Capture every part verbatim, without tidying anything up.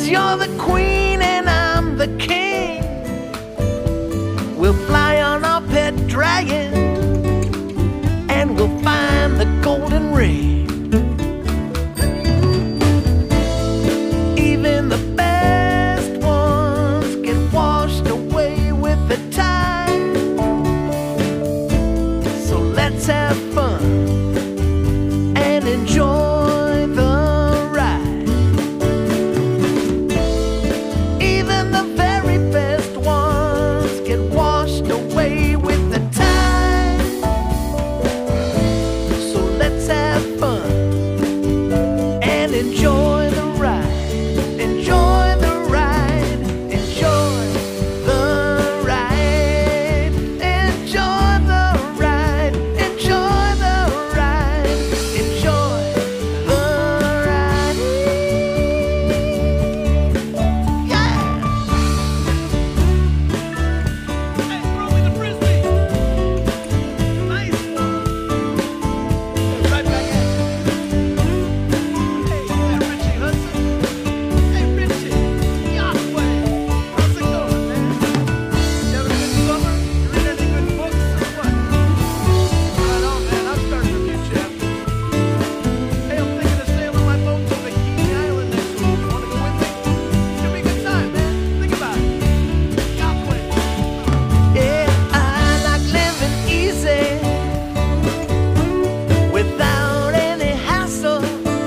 you're the queen and I'm the king. We'll fly on our pet dragon and we'll find the golden ring. Even the best ones get washed away with the tide. So let's have fun and enjoy the ride. Even the very best ones get washed away with the tide. So let's have fun and enjoy the ride. Enjoy the ride. Enjoy the ride. Enjoy the ride. Enjoy the ride. Enjoy the ride. Yeah. Hey, throw me the frisbee. Nice one. Right back at you. Hey, yeah, Richie Hudson. Hey, Richie. Yahweh. How's it going, man? You having a good summer? You read any good books or what? Right on, man. I'm starting with you, chap. Hey, I'm thinking of sailing my boat to Bikini Island next week. You wanna go with me? It's gonna be a good time, man. Think about it. Yahweh. Yeah, I like living easy without any hassle.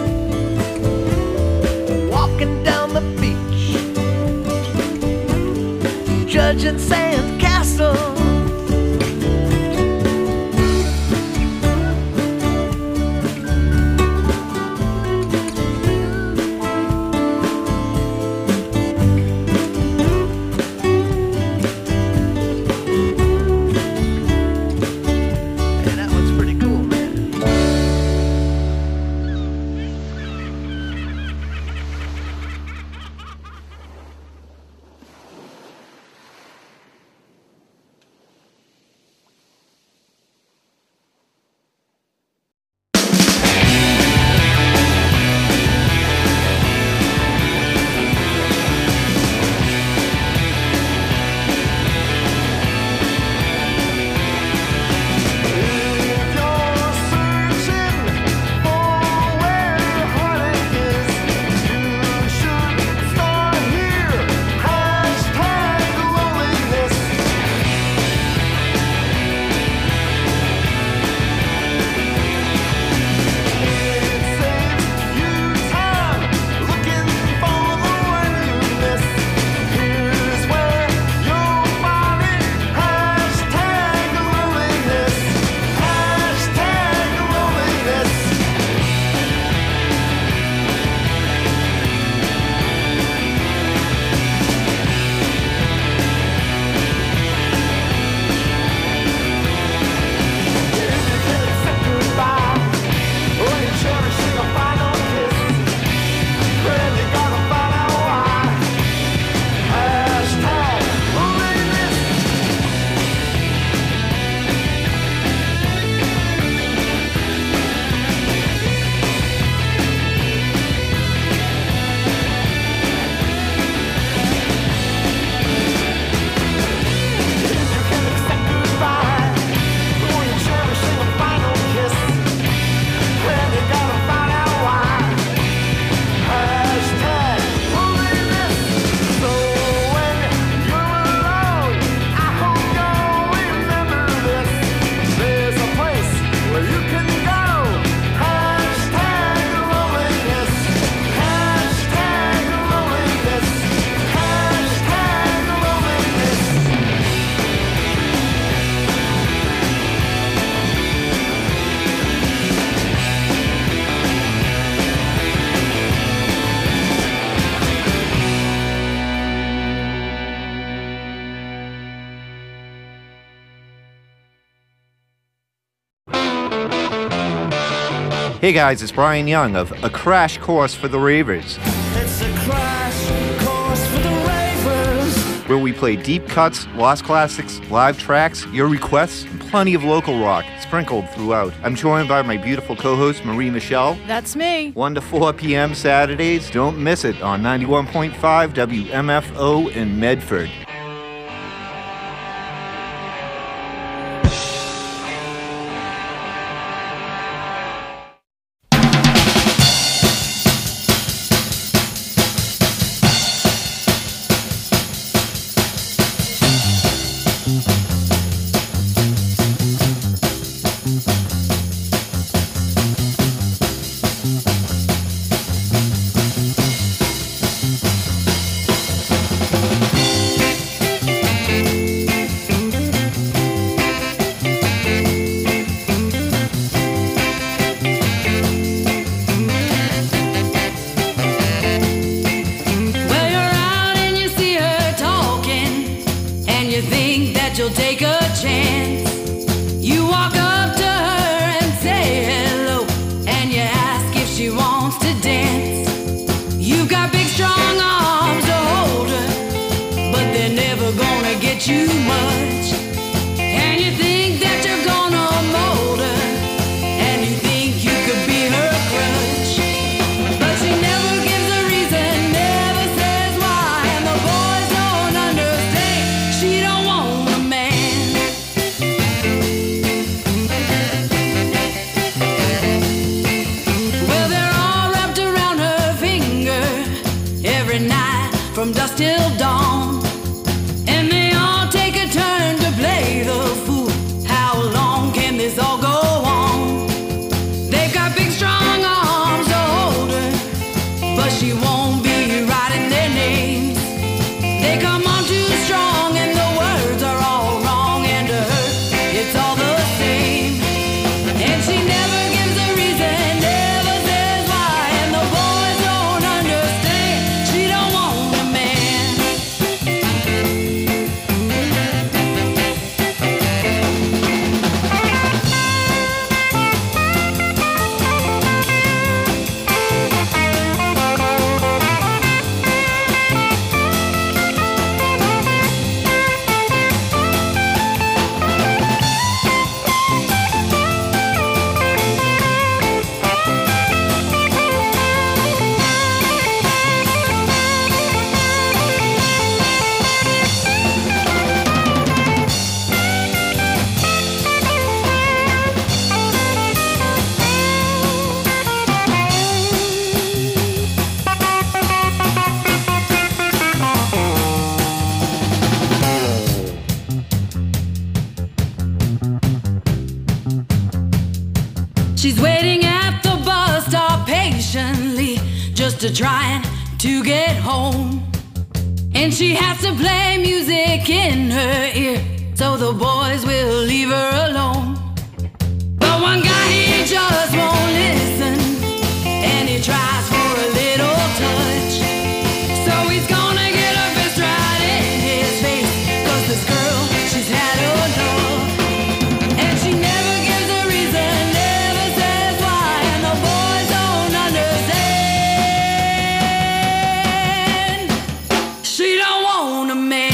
Walking down the beach, judging sand castles. Yeah, that one's pretty cool, man. If you're searching for where heartache is, you should start here. Hashtag loneliness. It saves you time looking for the one you miss. Here's where you'll find it. Hashtag loneliness. Hashtag loneliness. If you can't accept goodbye, or you're cherishing a final kiss, then you gotta find out why. Hashtag loneliness. If you can't accept goodbye, or you're cherishing a final kiss, then you gotta find out why. Hashtag loneliness. So when you're alone, I hope you'll remember this. There's a place where you can go. Hashtag loneliness. Hashtag loneliness. Hashtag loneliness. Hey guys, it's Brian Young of A Crash Course for the Ravers, It's a crash course for the ravers. where we play deep cuts, lost classics, live tracks, your requests, and plenty of local rock sprinkled throughout. I'm joined by my beautiful co-host, Marie Michelle. That's me. one to four p.m. Saturdays. Don't miss it on ninety-one point five W M F O in Medford. She's waiting at the bus stop patiently, just to trying to get home. And she has to play music in her ear, so the boys will leave her alone. But one guy, he just won't listen, and he tries for a little touch. So he's gonna get a fist right in his face, 'cause this girl, she's had enough. And she never gives a reason, never says why, and the boys don't understand. She don't want a man.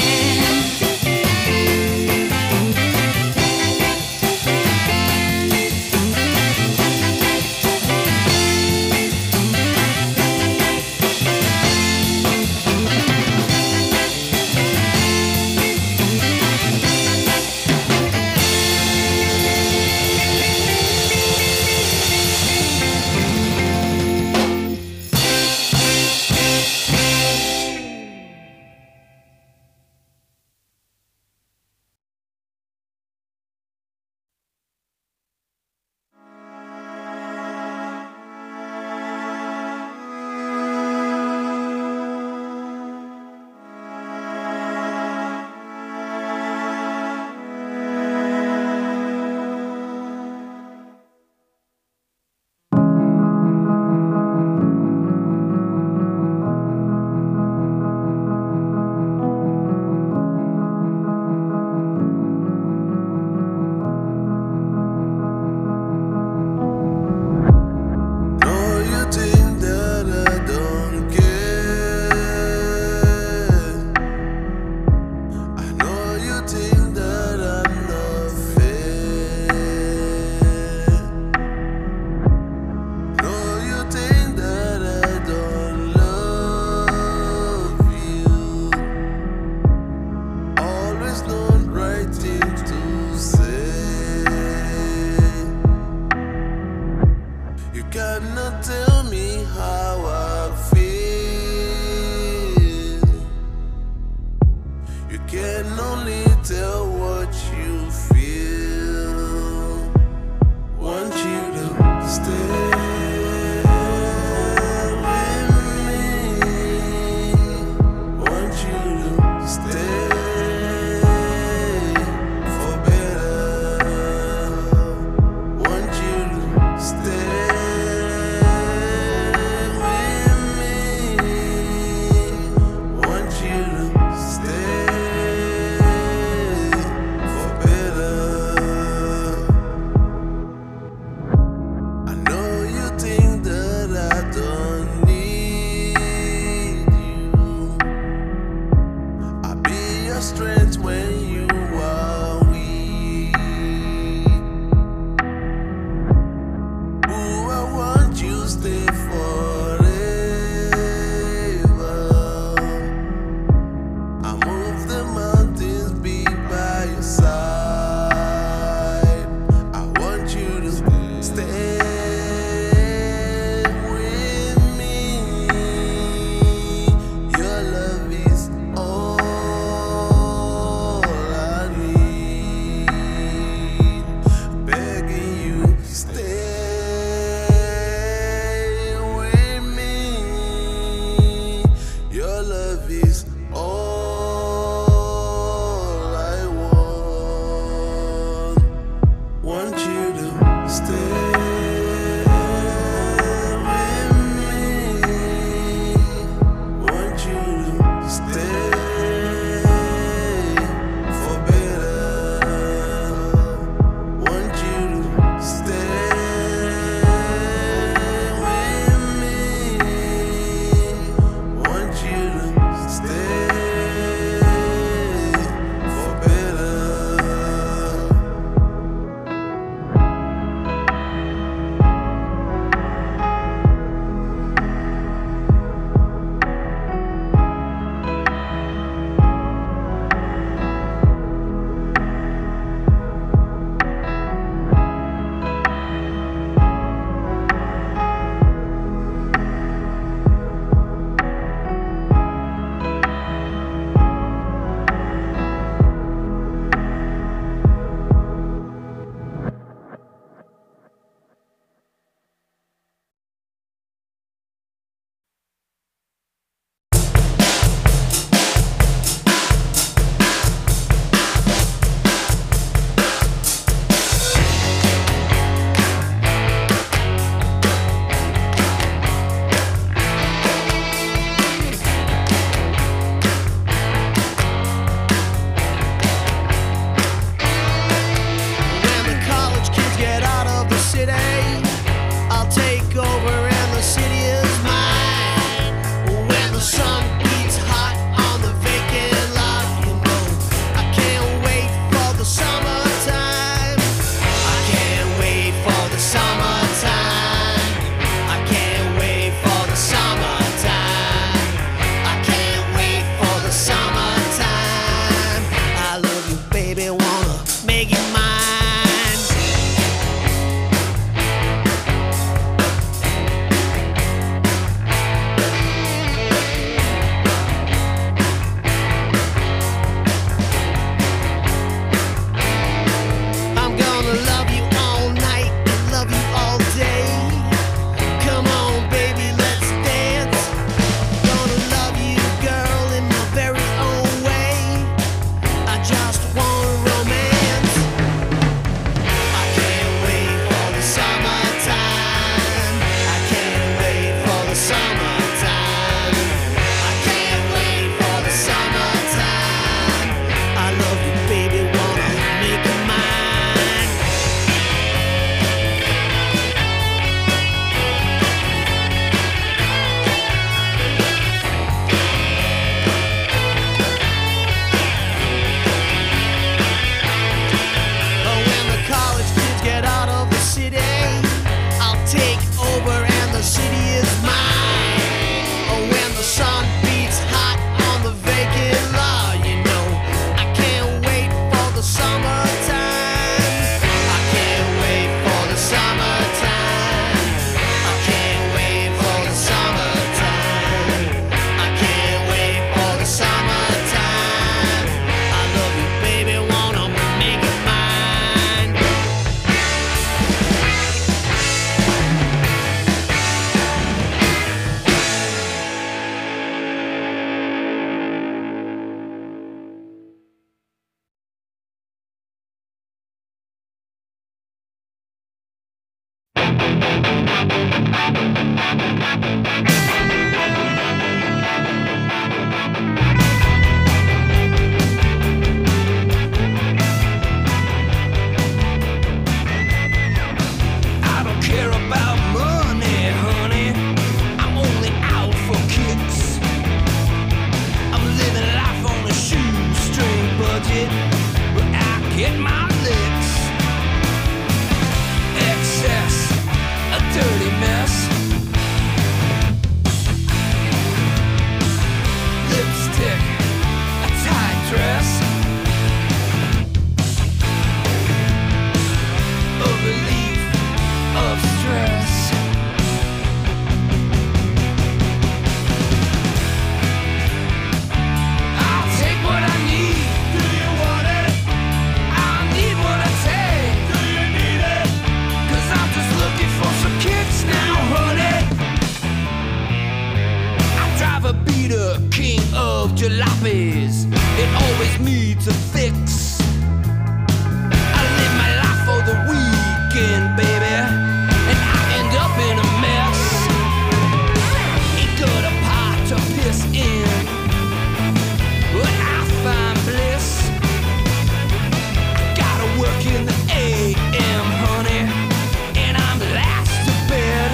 Peter, king of jalopies. It always needs a fix. I live my life for the weekend, baby, and I end up in a mess. Ain't got a pot to piss in, but I find bliss. I gotta work in the A M, honey, and I'm last to bed.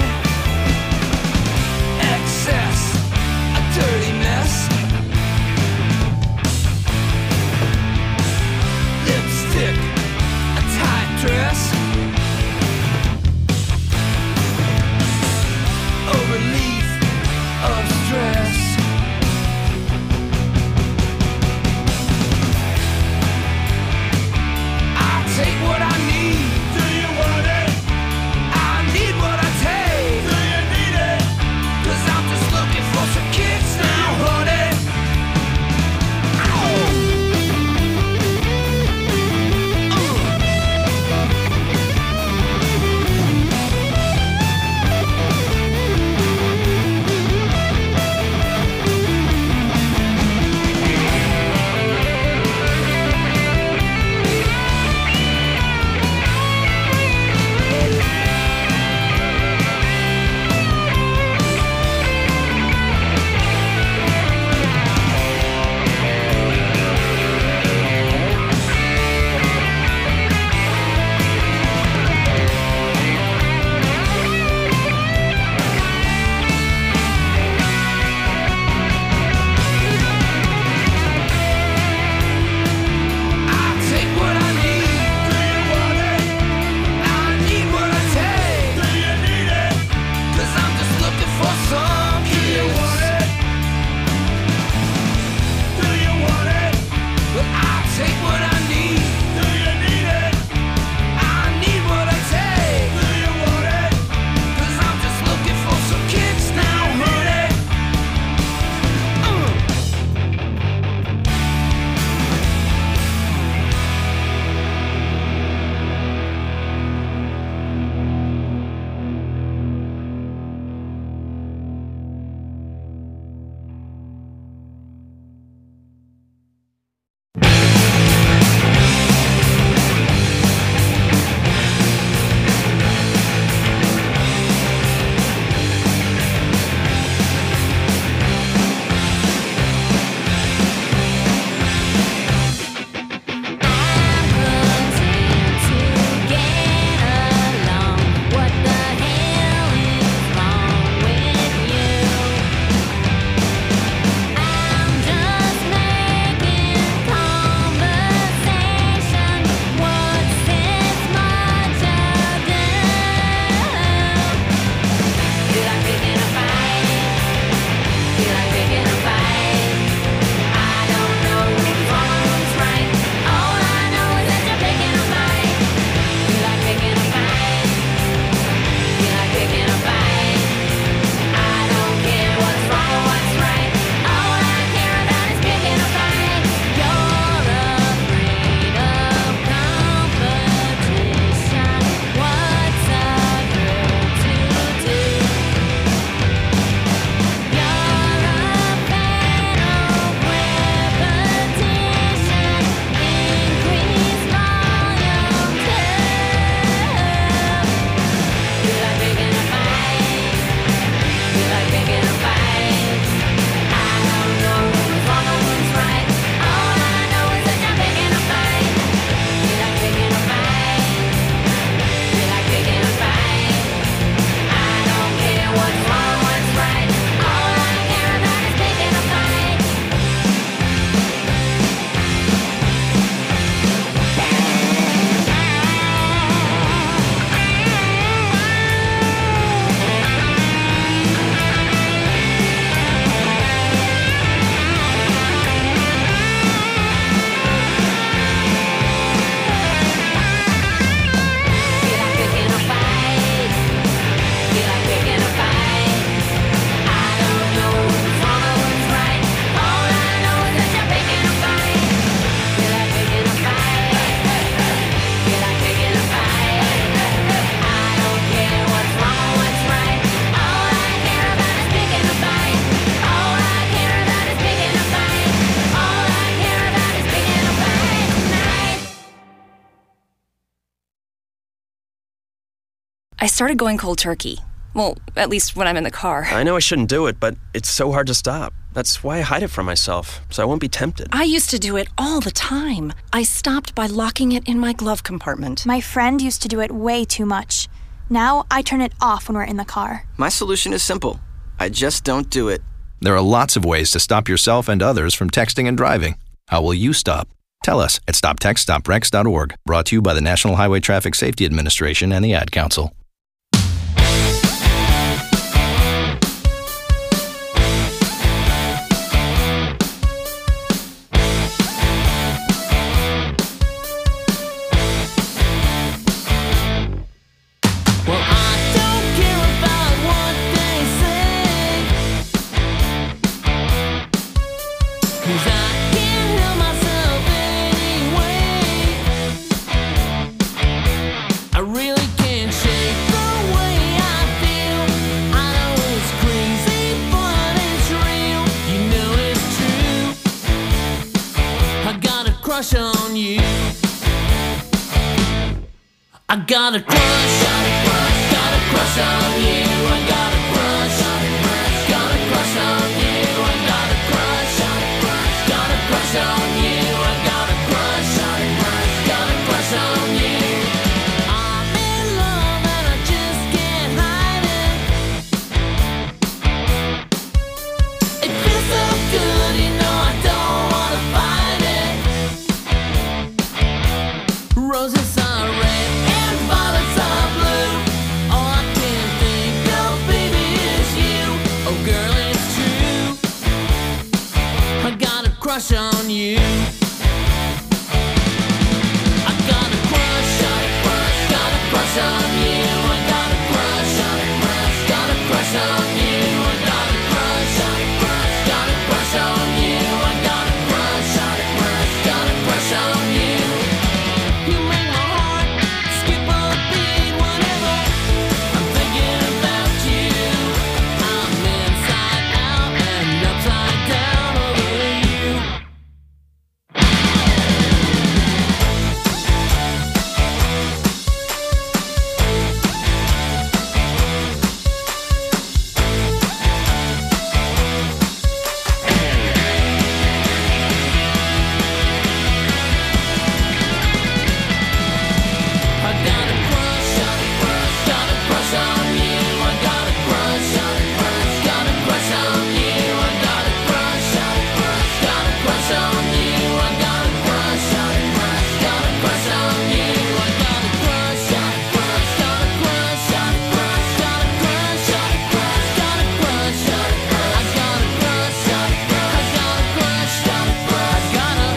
Excess, a dirty mess. I started going cold turkey. Well, at least when I'm in the car. I know I shouldn't do it, but it's so hard to stop. That's why I hide it from myself, so I won't be tempted. I used to do it all the time. I stopped by locking it in my glove compartment. My friend used to do it way too much. Now I turn it off when we're in the car. My solution is simple. I just don't do it. There are lots of ways to stop yourself and others from texting and driving. How will you stop? Tell us at stop text stop wrecks dot org. Brought to you by the National Highway Traffic Safety Administration and the Ad Council. Crush on you. I got a crush, got a crush, got a crush on you. I got a crush, got a crush on you. I got a crush, got a crush on you. I got a crush, got a crush on you. I'm in love and I just can't hide it. It feels so good, you know I don't wanna fight it. Roses are red and violets are blue. All I can think of, baby, is you. Oh, girl, it's true. I got a crush on you. I got a crush, got a crush, got a crush on you. I got a crush, got a crush, got a crush on you. I got a crush, got a crush, got a crush on you. I got a crush, got a crush, got a crush on you. You make my heart skip a beat whenever I'm thinking about you. I'm inside out and upside down over you. I got a crush, got a crush, got a crush on you. I got a crush, got a crush, got a crush on you. I got a crush, got a crush, got a crush on you. I got a crush, got a crush, got a crush on you. I got a crush, got a crush, got a crush, got a crush, got a crush, got a crush, got a crush, got a crush. I got a crush, got a crush, got a crush, got a crush, got a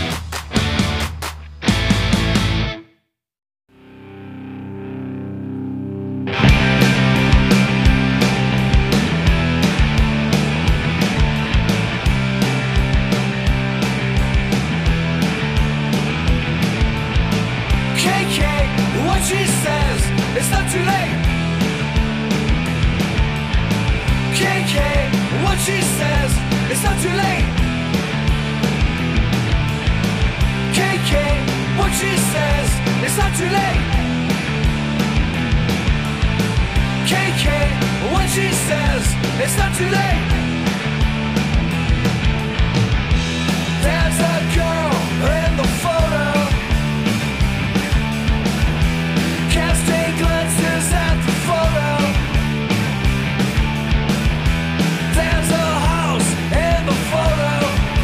K K, what she says, it's not too late. K K, what she says, it's not too late. K K, what she says, it's not too late. K K, what she says, it's not too late. There's a girl in the photo, casting glances at the photo. There's a house in the photo,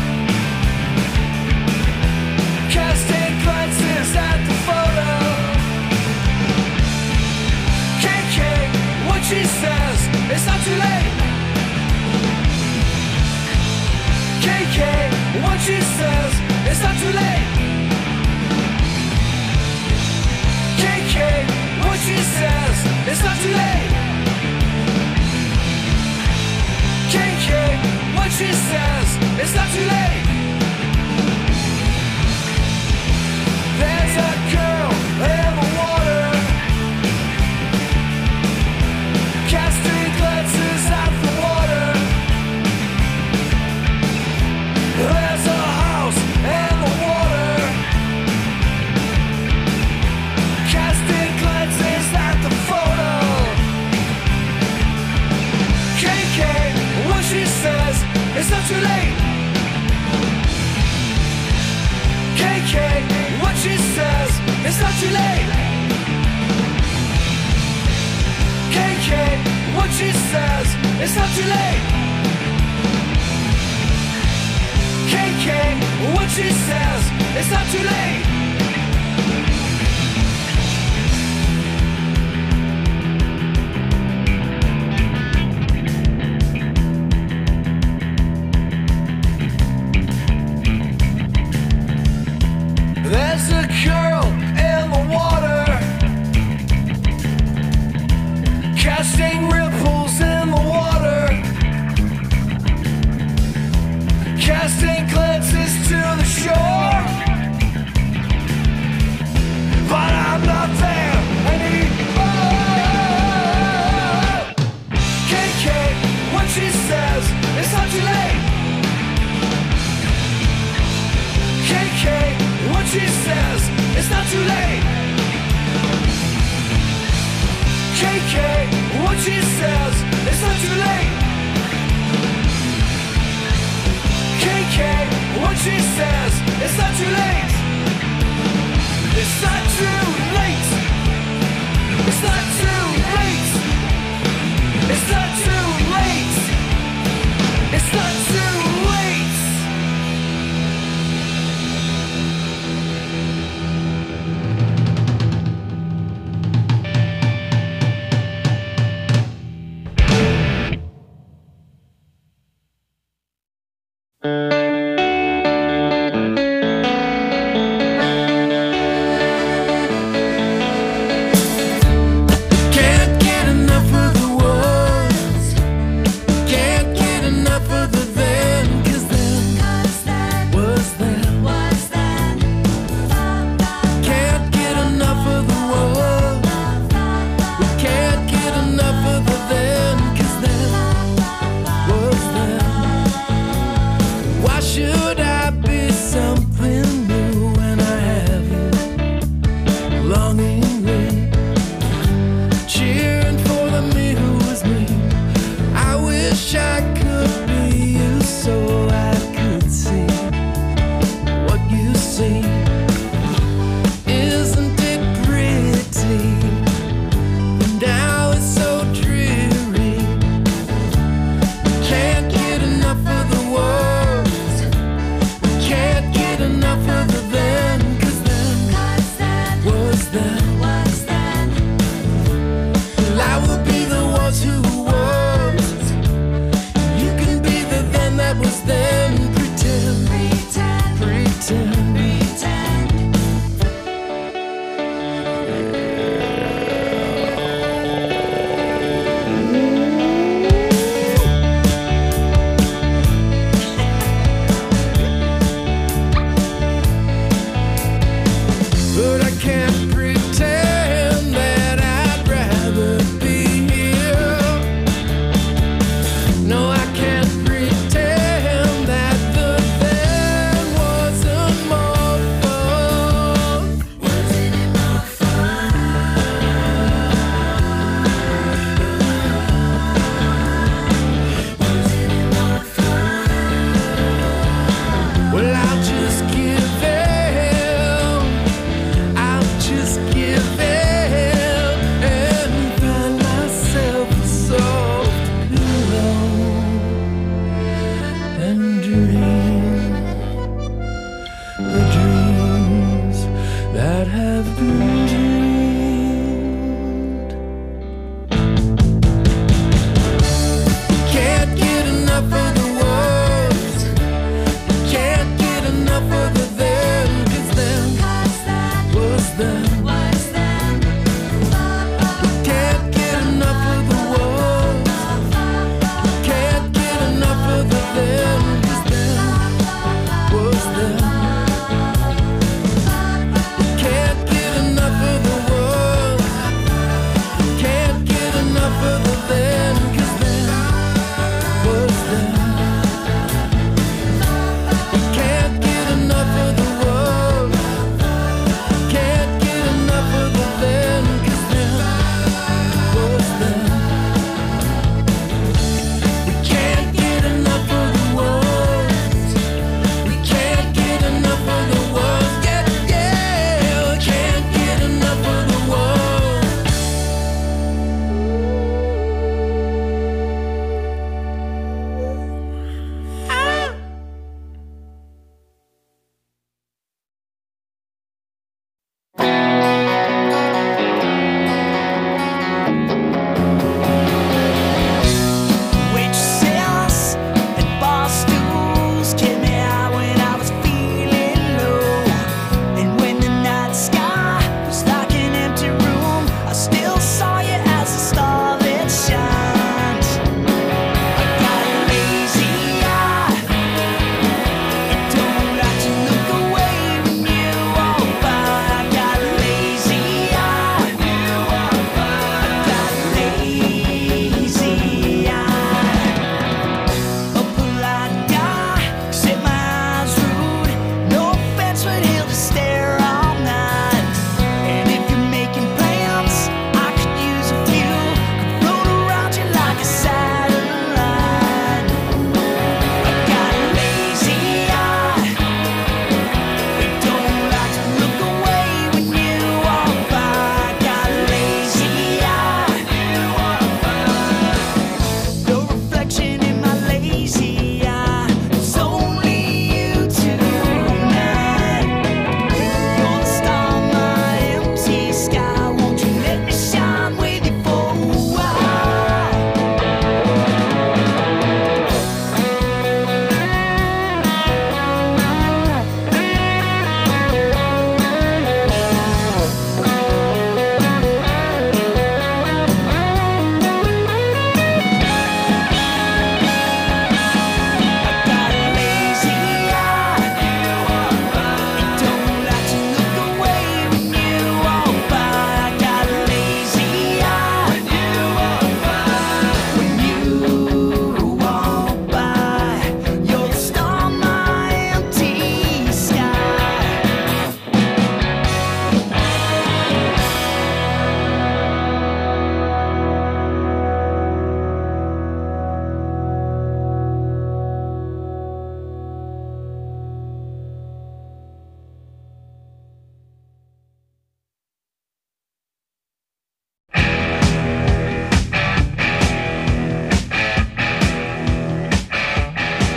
casting glances at the photo. K K, what she says, it's not too late. K K, what she says, it's not too late. K K, what she says, it's not too late. K K, what she says, it's not too late. There's a girl in the water, casting glances at the water. There's a house in the water, casting glances at the photo. too late. K K, what she says, it's not too late. K K, what she says, it's not too late. K K, what she says, it's not too late. There's a girl in the water, casting ripples in the water, casting glances to the shore. But I'm not there anymore. K K, what she says, it's not too late. K K, what she says, it's not too late. K K, what she says, it's not too late. K K, what she says, it's not too late. It's not too late. It's not too late. It's not too late. It's not too late.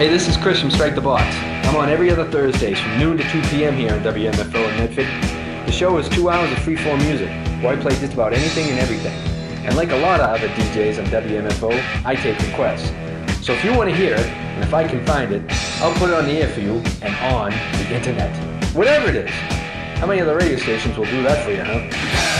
Hey, this is Chris from Strike the Box. I'm on every other Thursdays from noon to two p.m. here on W M F O in Medford. The show is two hours of free-form music, where I play just about anything and everything. And like a lot of other D Js on W M F O, I take requests. So if you want to hear it, and if I can find it, I'll put it on the air for you and on the internet. Whatever it is. How many other radio stations will do that for you, huh?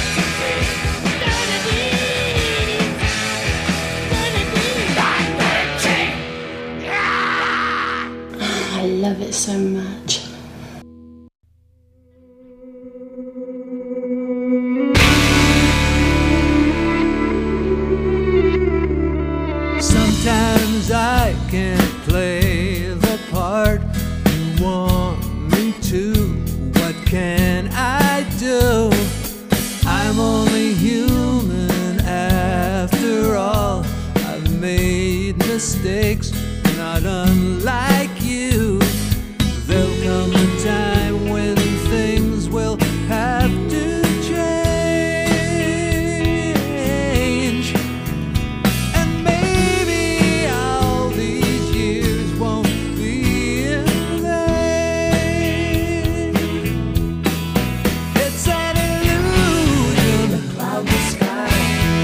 I love it so much. Sometimes I can't play the part you want me to. What can I do? I'm only human after all. I've made mistakes, not unlike you. There'll come a time when things will have to change. And maybe all these years won't be in vain. It's an illusion, a cloudless sky.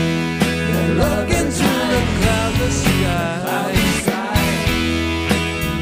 Look into the cloudless sky.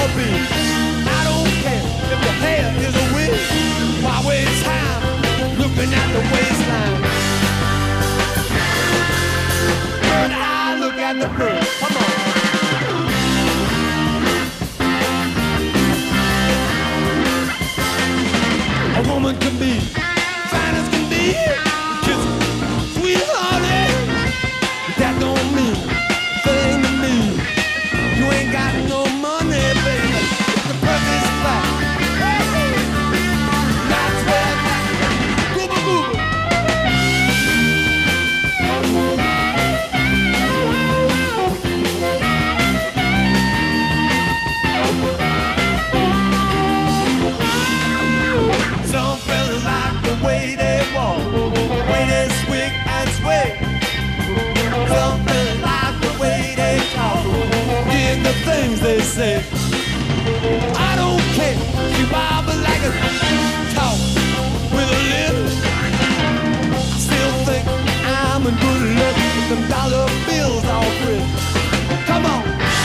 or B. I don't care if your hair is a wig. Why waste time looking at the waistline? Bird eye, look at the bird. Come on. A woman can be fine as can be, kiss sweethearted. That don't mean a thing to me. You ain't got no money, baby. The purse is flat. That's where gooba gooba. Some fellas like the way they walk, the way they swing and sway. Some fellas like the way they talk, dig the things they say. I don't care, she wobble like a talk with a lip. I still think I'm in good luck with them dollar bills all free. Come on.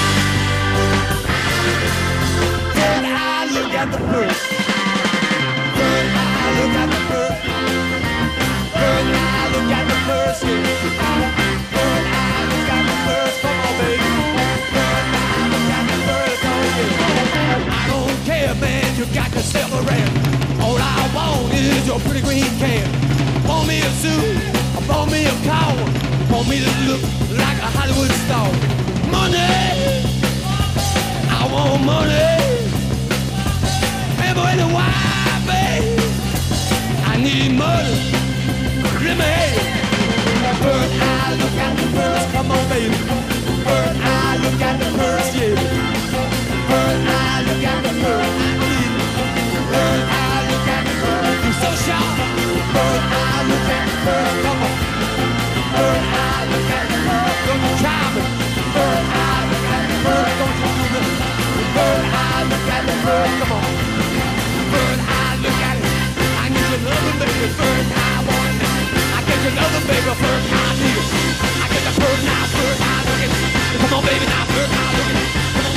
Third eye, look at the purse. Third eye, look at the purse. Third eye, look at the purse. Third eye, look at the purse. Come on, baby. Third eye, look at the purse. I don't care, man, you got yourself a ram. All I want is your pretty green can. Want me a suit, want me a car, want me to look like a Hollywood star. Money, I want money. Hey, boy, the why, babe? I need money. Let me have it. Bird eye, look at the purse. Come on, baby. Bird eye, look at the purse, yeah. Bird eye, look at the purse. Bird eye, look at the purse. You're so sharp. Bird eye, look at the purse. Come on. Bird eye, look at the purse. Don't you try me. Bird eye, look at the purse. Don't you do it. Bird eye, look at the purse. Come on. Bird eye, look at it. I need another baby. Bird eye, want it. I get another baby. Bird eye, need it. I get the bird now. Bird eye, look at it. Come on, baby, now. Bird eye, look at it. Come on.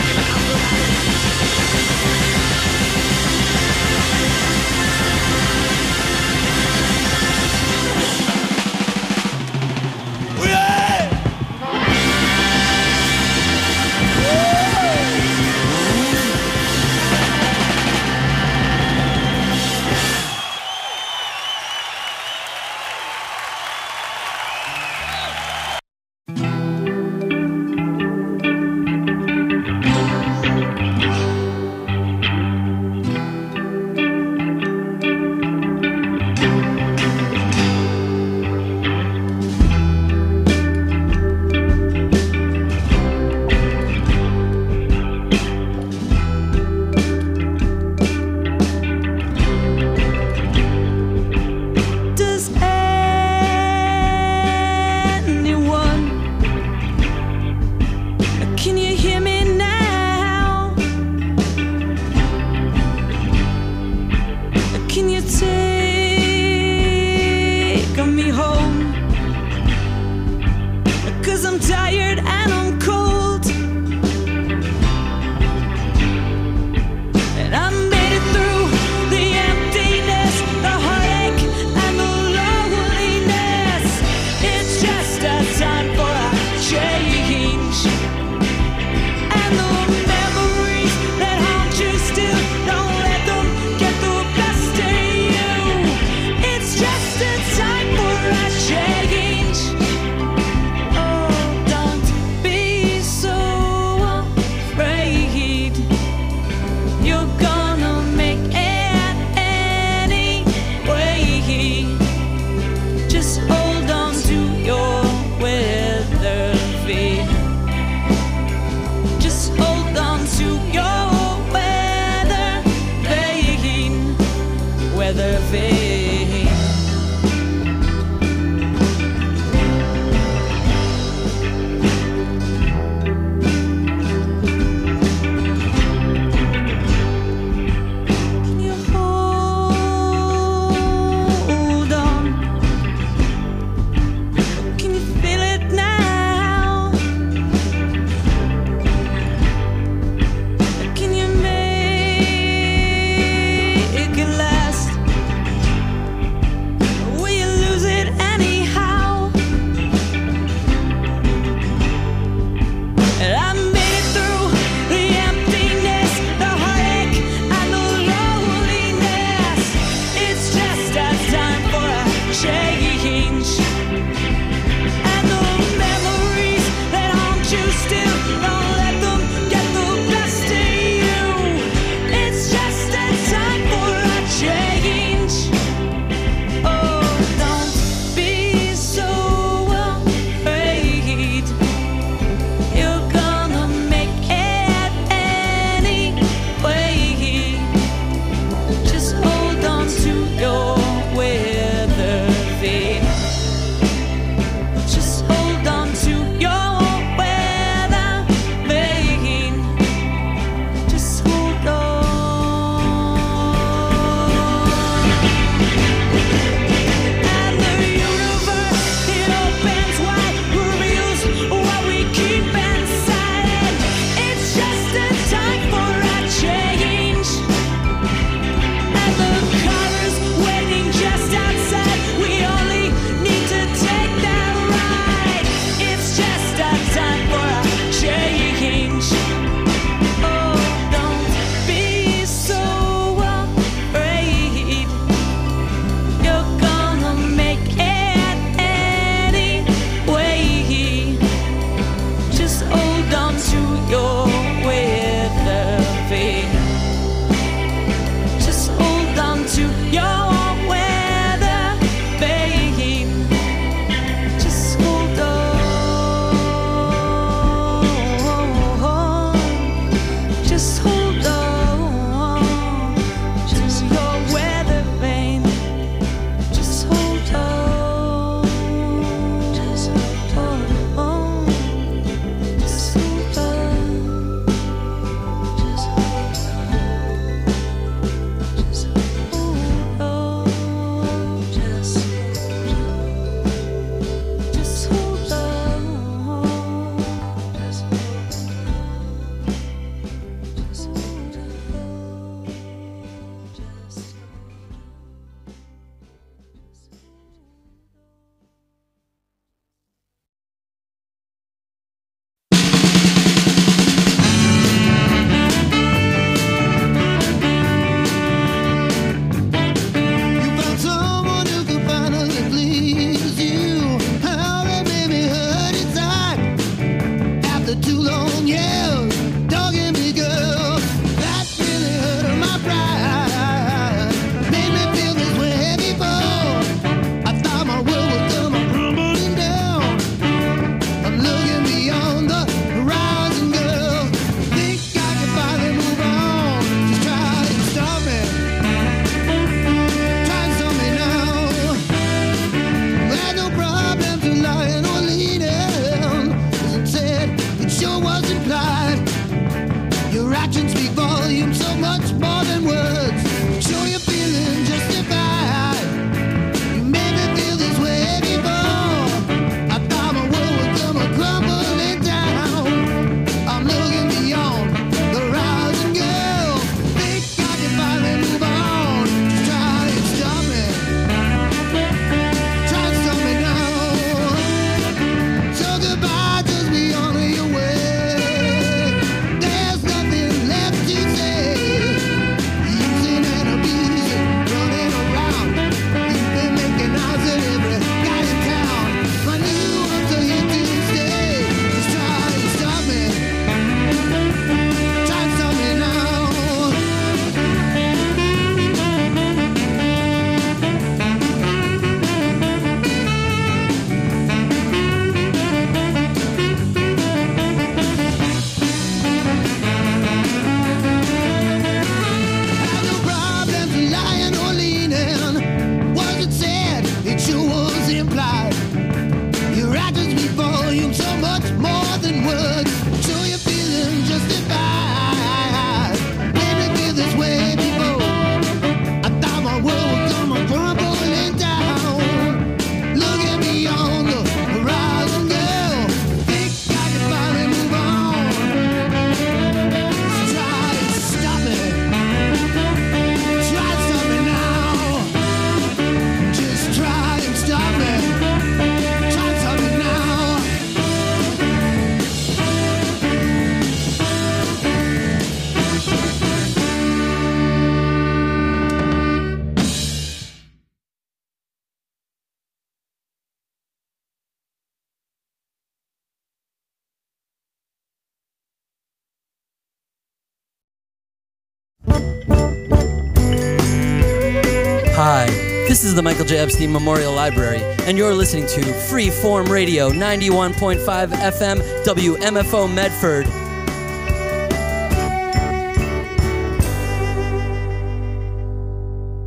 Hi, this is the Michael J. Epstein Memorial Library, and you're listening to Freeform Radio ninety-one point five F M W M F O Medford.